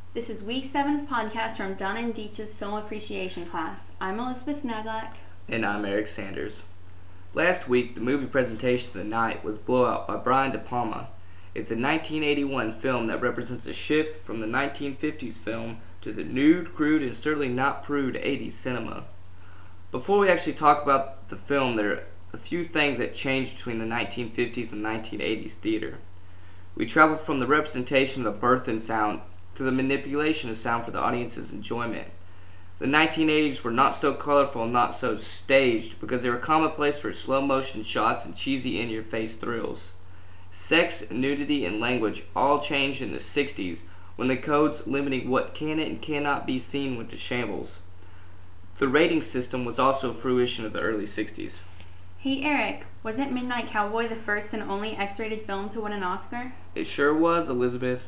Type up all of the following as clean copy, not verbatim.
This is Week 7's podcast from Donna and Dietz's Film Appreciation class. I'm Elizabeth Naglak. And I'm Eric Sanders. Last week, the movie presentation of the night was Blowout by Brian De Palma. It's a 1981 film that represents a shift from the 1950s film to the nude, crude, and certainly not prude 80s cinema. Before we actually talk about the film, there are a few things that changed between the 1950s and 1980s theater. We traveled from the representation of the birth and sound to the manipulation of sound for the audience's enjoyment. The 1980s were not so colorful and not so staged because they were commonplace for slow motion shots and cheesy in-your-face thrills. Sex, nudity, and language all changed in the 60s when the codes limiting what can and cannot be seen went to shambles. The rating system was also a fruition of the early 60s. Hey Eric, wasn't Midnight Cowboy the first and only X-rated film to win an Oscar? It sure was, Elizabeth.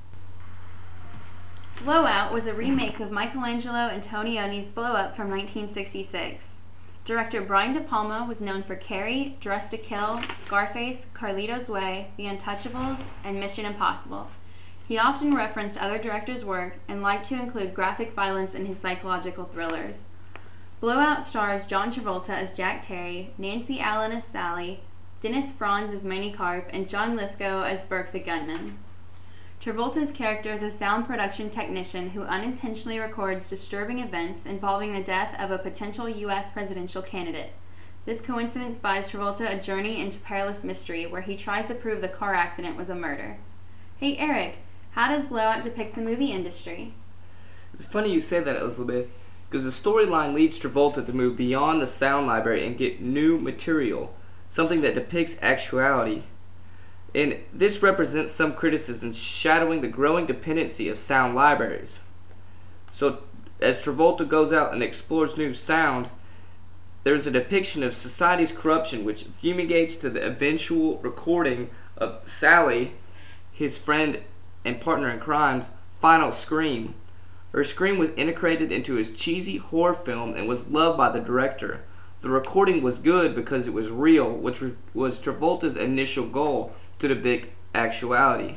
Blowout was a remake of Michelangelo Antonioni's Blow Up from 1966. Director Brian De Palma was known for Carrie, Dressed to Kill, Scarface, Carlito's Way, The Untouchables, and Mission Impossible. He often referenced other directors' work and liked to include graphic violence in his psychological thrillers. Blowout stars John Travolta as Jack Terry, Nancy Allen as Sally, Dennis Franz as Manny Karp, and John Lithgow as Burke the Gunman. Travolta's character is a sound production technician who unintentionally records disturbing events involving the death of a potential U.S. presidential candidate. This coincidence buys Travolta a journey into perilous mystery where he tries to prove the car accident was a murder. Hey Eric, how does Blowout depict the movie industry? It's funny you say that, Elizabeth, because the storyline leads Travolta to move beyond the sound library and get new material, something that depicts actuality. And this represents some criticism shadowing the growing dependency of sound libraries. So, as Travolta goes out and explores new sound, there's a depiction of society's corruption which fumigates to the eventual recording of Sally, his friend and partner in crime's final scream. Her scream was integrated into his cheesy horror film and was loved by the director. The recording was good because it was real, which was Travolta's initial goal, to depict actuality.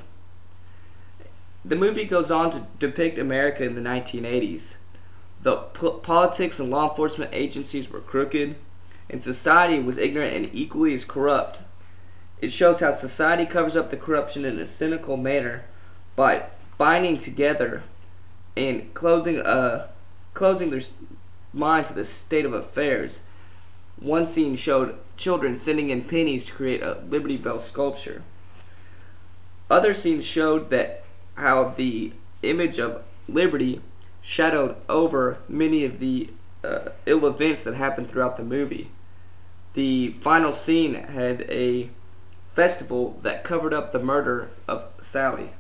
The movie goes on to depict America in the 1980s. The politics and law enforcement agencies were crooked, and society was ignorant and equally as corrupt. It shows how society covers up the corruption in a cynical manner by binding together and closing their mind to the state of affairs. One scene showed children sending in pennies to create a Liberty Bell sculpture. Other scenes showed that how the image of liberty shadowed over many of the ill events that happened throughout the movie. The final scene had a festival that covered up the murder of Sally.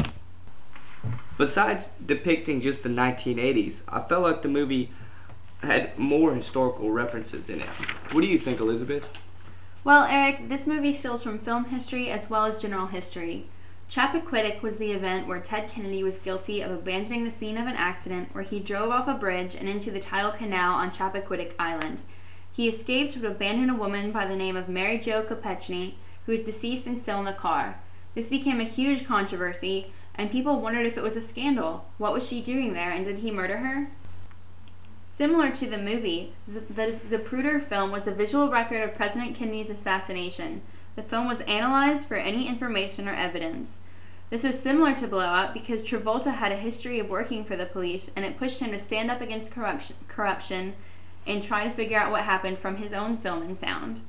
Besides depicting just the 1980s, I felt like the movie had more historical references in it. What do you think, Elizabeth? Well, Eric, this movie steals from film history as well as general history. Chappaquiddick was the event where Ted Kennedy was guilty of abandoning the scene of an accident where he drove off a bridge and into the tidal canal on Chappaquiddick Island. He escaped but abandoned a woman by the name of Mary Jo Kopechne, who is deceased and still in the car. This became a huge controversy, and people wondered if it was a scandal. What was she doing there, and did he murder her? Similar to the movie, the Zapruder film was a visual record of President Kennedy's assassination. The film was analyzed for any information or evidence. This was similar to Blowout because Travolta had a history of working for the police, and it pushed him to stand up against corruption and try to figure out what happened from his own film and sound.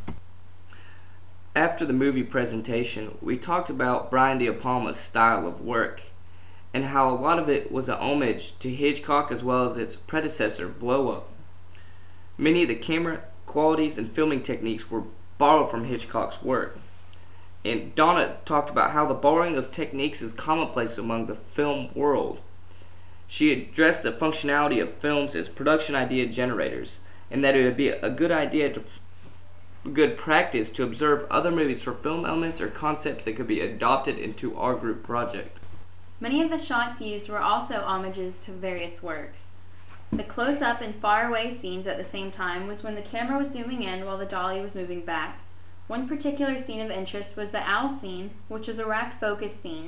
After the movie presentation, we talked about Brian De Palma's style of work and how a lot of it was a homage to Hitchcock as well as its predecessor, Blow Up. Many of the camera qualities and filming techniques were borrowed from Hitchcock's work. And Donna talked about how the borrowing of techniques is commonplace among the film world. She addressed the functionality of films as production idea generators, and that it would be a good practice to observe other movies for film elements or concepts that could be adopted into our group project. Many of the shots used were also homages to various works. The close-up and far-away scenes at the same time was when the camera was zooming in while the dolly was moving back. One particular scene of interest was the owl scene, which was a rack focus scene.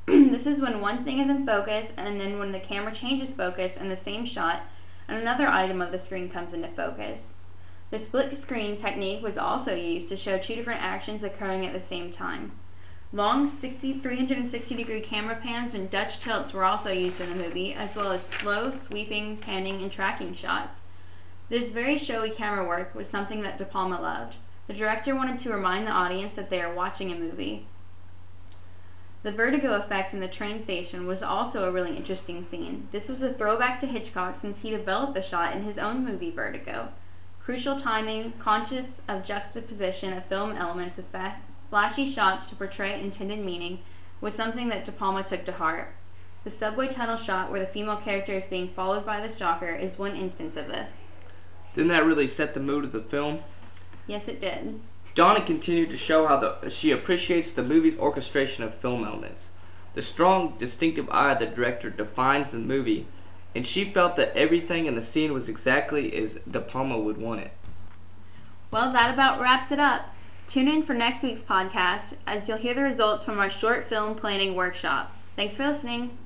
This is when one thing is in focus, and then when the camera changes focus in the same shot, and another item of the screen comes into focus. The split screen technique was also used to show two different actions occurring at the same time. Long 360-degree camera pans and Dutch tilts were also used in the movie, as well as slow, sweeping, panning, and tracking shots. This very showy camera work was something that De Palma loved. The director wanted to remind the audience that they are watching a movie. The vertigo effect in the train station was also a really interesting scene. This was a throwback to Hitchcock since he developed the shot in his own movie Vertigo. Crucial timing, conscious of juxtaposition of film elements with flashy shots to portray intended meaning, was something that De Palma took to heart. The subway tunnel shot where the female character is being followed by the stalker is one instance of this. Didn't that really set the mood of the film? Yes, it did. Donna continued to show how she appreciates the movie's orchestration of film elements. The strong, distinctive eye of the director defines the movie, and she felt that everything in the scene was exactly as De Palma would want it. Well, that about wraps it up. Tune in for next week's podcast as you'll hear the results from our short film planning workshop. Thanks for listening.